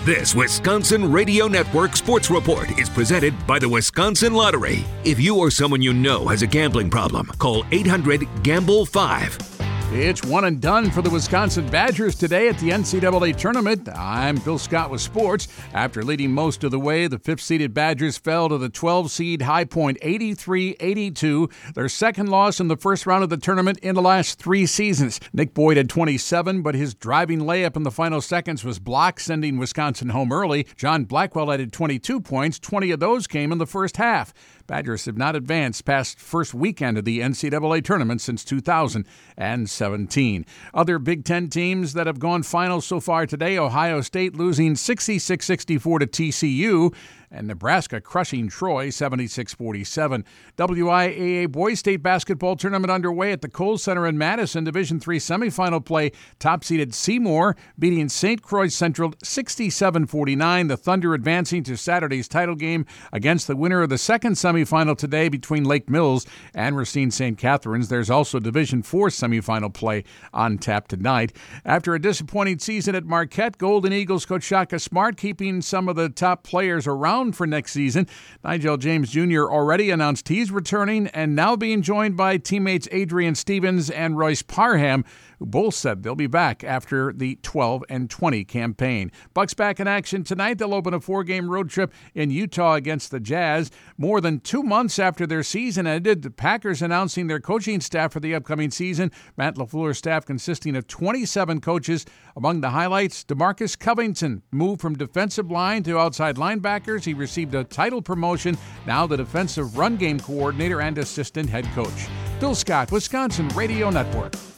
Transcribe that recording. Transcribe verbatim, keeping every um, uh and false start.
This Wisconsin Radio Network Sports Report is presented by the Wisconsin Lottery. If you or someone you know has a gambling problem, call eight hundred gamble five. It's one and done for the Wisconsin Badgers today at the N C double A tournament. I'm Bill Scott with sports. After leading most of the way, the fifth-seeded Badgers fell to the twelve-seed High Point eighty-three eighty-two, their second loss in the first round of the tournament in the last three seasons. Nick Boyd had twenty-seven, but his driving layup in the final seconds was blocked, sending Wisconsin home early. John Blackwell added twenty-two points. twenty of those came in the first half. Badgers have not advanced past first weekend of the N C double A tournament since two thousand seventeen. Other Big Ten teams that have gone finals so far today: Ohio State losing sixty-six sixty-four to T C U, and Nebraska crushing Troy seventy-six forty-seven. W I A A Boys State Basketball Tournament underway at the Kohl Center in Madison. Division three semifinal play, top-seeded Seymour beating Saint Croix Central sixty-seven forty-nine. The Thunder advancing to Saturday's title game against the winner of the second semifinal today between Lake Mills and Racine Saint Catharines. There's also Division four semifinal play on tap tonight. After a disappointing season at Marquette, Golden Eagles coach Shaka Smart keeping some of the top players around for next season. Nigel James Junior already announced he's returning and now being joined by teammates Adrian Stevens and Royce Parham, who both said they'll be back after the twelve and twenty campaign. Bucks back in action tonight. They'll open a four-game road trip in Utah against the Jazz. More than two months after their season ended, the Packers announcing their coaching staff for the upcoming season. Matt LaFleur's staff consisting of twenty-seven coaches. Among the highlights, DeMarcus Covington moved from defensive line to outside linebackers. He received a title promotion, now the defensive run game coordinator and assistant head coach. Bill Scott, Wisconsin Radio Network.